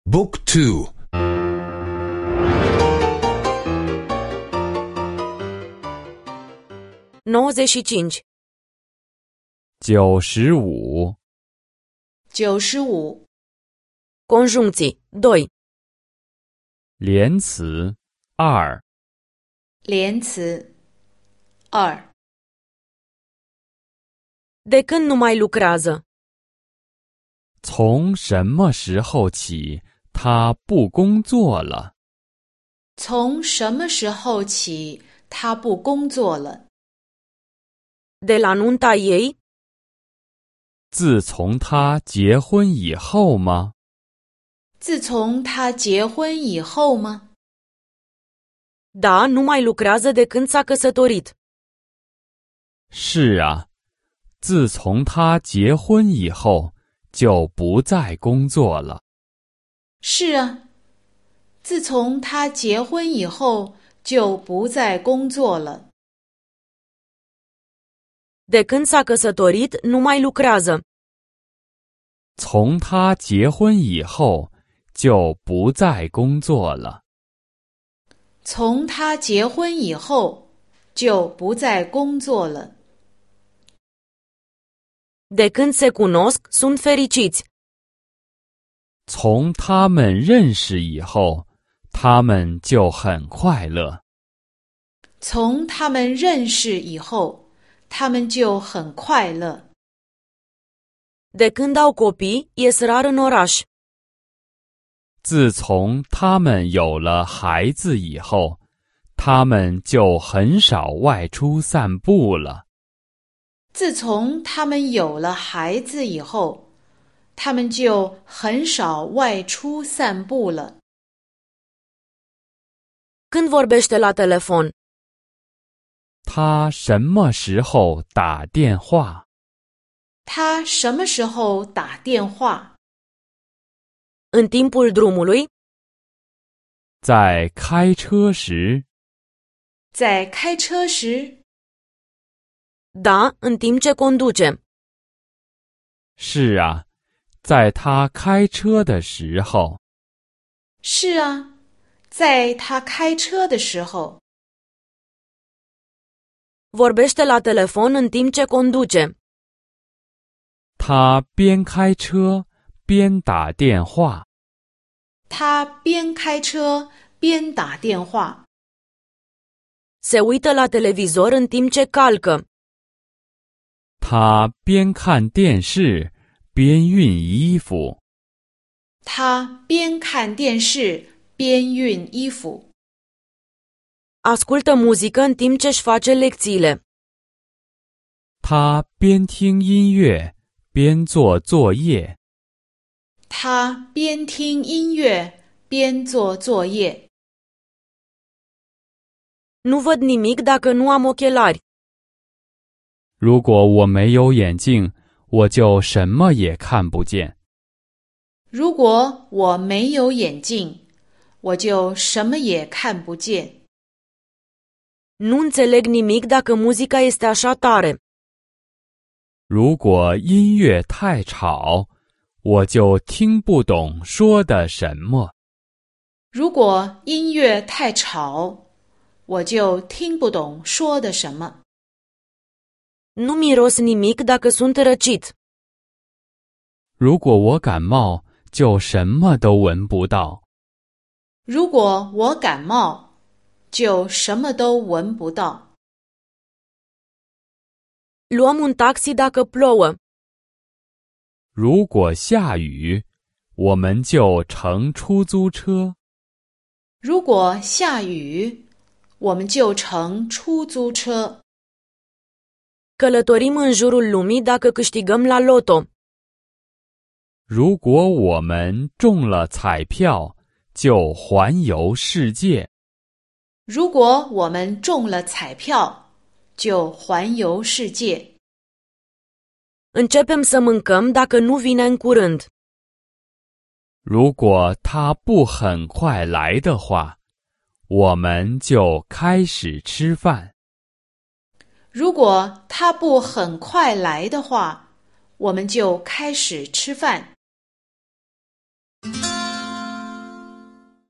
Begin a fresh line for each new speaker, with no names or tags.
Book 2
95
95
95
Conjuncții 2
连词2
连词2
De când nu mai lucrează?
从什么时候起他不工作了？
从什么时候起他不工作了？
De la nunta ei?
自从他结婚以后吗？
自从他结婚以后吗？
Da, nu mai lucrează de când s-a căsătorit.
是啊，自从他结婚以后就不再工作了。
是啊，自从他结婚以后就不再工作了。
De când s-a căsătorit, nu mai lucrează.
从他结婚以后就不再工作了。
从他结婚以后就不再工作了。
De când se cunosc, sunt fericiți.
从他们认识以后，他们就很快乐。
从他们认识以后，他们就很快乐。
De când au copii, ies rar în oraș.
自从他们有了孩子以后，他们就很少外出散步了。
自从他们有了孩子以后，他们就很少外出散步了。
Când vorbește la telefon?
他什么时候打电话？
他什么时候打电话？
În timpul drumului?
在开车时。
在开车时？
Da, în timp ce conduce.
是啊，在他开车的时候。
是啊，在他开车的时候。
Vorbește la telefon în timp ce conduce.
他边开车边打电话。
他边开车边打电话。
Se uită la televizor în timp ce calcă.
他边看电视边熨衣服。
他边看电视边熨衣服。
Ascultă muzică în timp ce își face lecțiile.
他边听音乐边做作业。
他边听音乐边做作业。
Nu văd nimic dacă nu am ochelari.
如果我没有眼镜，我就什么也看不见。
如果我没有眼镜，我就什么也看不见。
Nu înțeleg nimic dacă muzica este așa tare.
如果音乐太吵，我就听不懂说的什么。
如果音乐太吵，我就听不懂说的什么。
Nu miros nimic dacă sunt răcit.
如果我感冒，就什么都闻不到。
如果我感冒，就什么都闻不到。
Luăm un taxi dacă plouă.
如果下雨，我们就乘出租车。
如果下雨，我们就乘出租车。
Călătorim în jurul lumii dacă câștigăm la loto.
如果我们中了彩票，就环游世界。
如果我们中了彩票，就环游世界。
Începem să mâncăm dacă nu vine în curând.
如果他不很快来的话，我们就开始吃饭。
如果他不很快来的话，我们就开始吃饭。